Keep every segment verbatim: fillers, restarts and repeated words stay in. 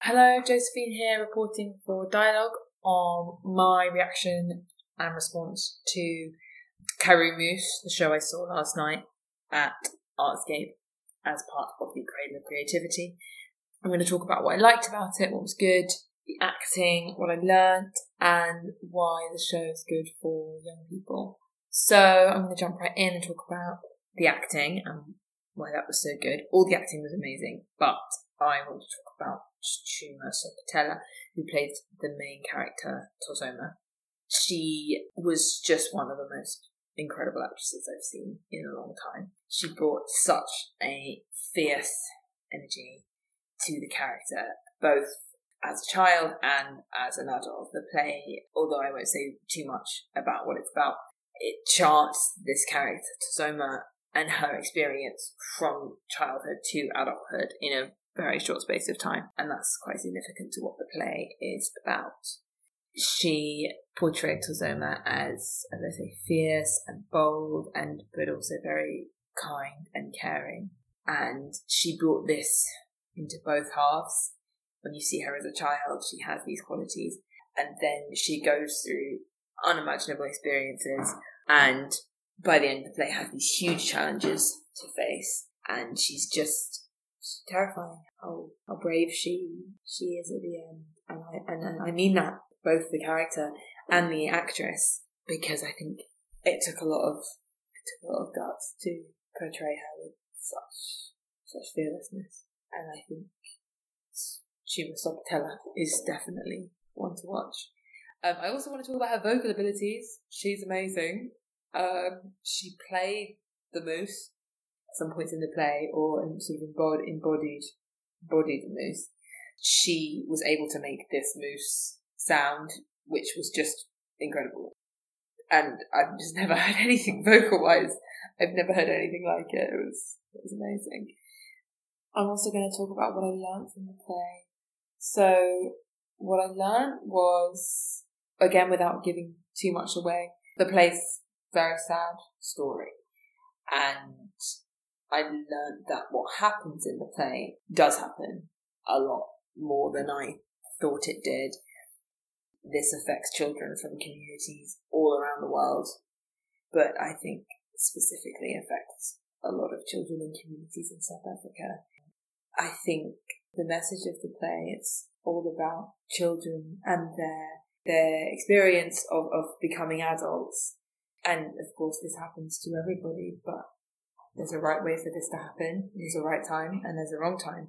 Hello, Josephine here, reporting for Dialogue on my reaction and response to Carré Mousse, the show I saw last night at Artscape as part of the Cradle of Creativity. I'm going to talk about what I liked about it, what was good, the acting, what I learnt, and why the show is good for young people. So I'm going to jump right in and talk about the acting and why that was so good. All the acting was amazing, but I want to talk about Chioma Sophotela, who played the main character, Tozoma. She was just one of the most incredible actresses I've seen in a long time. She brought such a fierce energy to the character, both as a child and as an adult. The play, although I won't say too much about what it's about, it charts this character, Tozoma, and her experience from childhood to adulthood in a very short space of time, and that's quite significant to what the play is about. She portrayed Tozoma as, as I say, fierce and bold, and but also very kind and caring. And she brought this into both halves. When you see her as a child, she has these qualities, and then she goes through unimaginable experiences, and by the end of the play has these huge challenges to face, and she's just terrifying how, how brave she she is at the end. And I, and, and I mean that, both the character and the actress, because I think it took a lot of it took a lot of guts to portray her with such such fearlessness. And I think Chioma Sophotela is definitely one to watch. Um, I also want to talk about her vocal abilities. She's amazing. Um, she played the moose at some points in the play, or sort of embodied embodied embodied the moose. She was able to make this moose sound, which was just incredible. And I've just never heard anything vocal-wise. I've never heard anything like it. It was it was amazing. I'm also going to talk about what I learned from the play. So what I learned was, again, without giving too much away, the play's very sad story, and I learned that what happens in the play does happen a lot more than I thought it did. This affects children from communities all around the world, but I think specifically affects a lot of children in communities in South Africa. I think the message of the play, it's all about children and their their experience of, of becoming adults. And of course this happens to everybody, but there's a right way for this to happen, there's a right time, and there's a wrong time.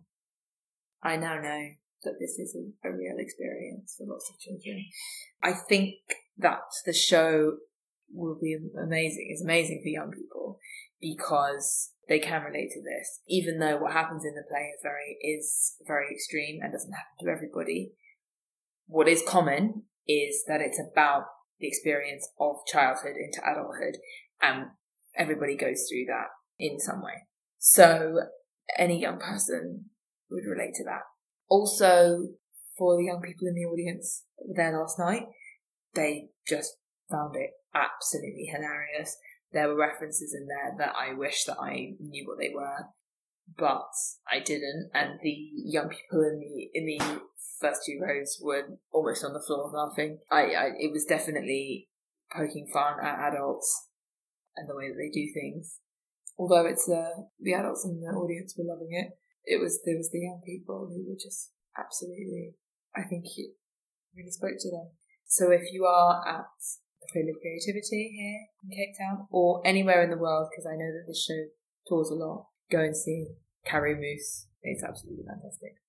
I now know that this is a, a real experience for lots of children. I think that the show will be amazing. It's amazing for young people because they can relate to this. Even though what happens in the play is very is very extreme and doesn't happen to everybody, what is common is that it's about the experience of childhood into adulthood, and everybody goes through that in some way. So any young person would relate to that. Also, for the young people in the audience there last night, they just found it absolutely hilarious. There were references in there that I wish that I knew what they were, but I didn't. And the young people in the in the first two rows were almost on the floor laughing. I, I it was definitely poking fun at adults and the way that they do things. Although it's uh, the adults in the audience were loving it, it was there was the young people who were just absolutely. I think it really spoke to them. So if you are at the Cradle of Creativity here in Cape Town, or anywhere in the world, because I know that this show tours a lot, go and see Carré Mousse. It's absolutely fantastic.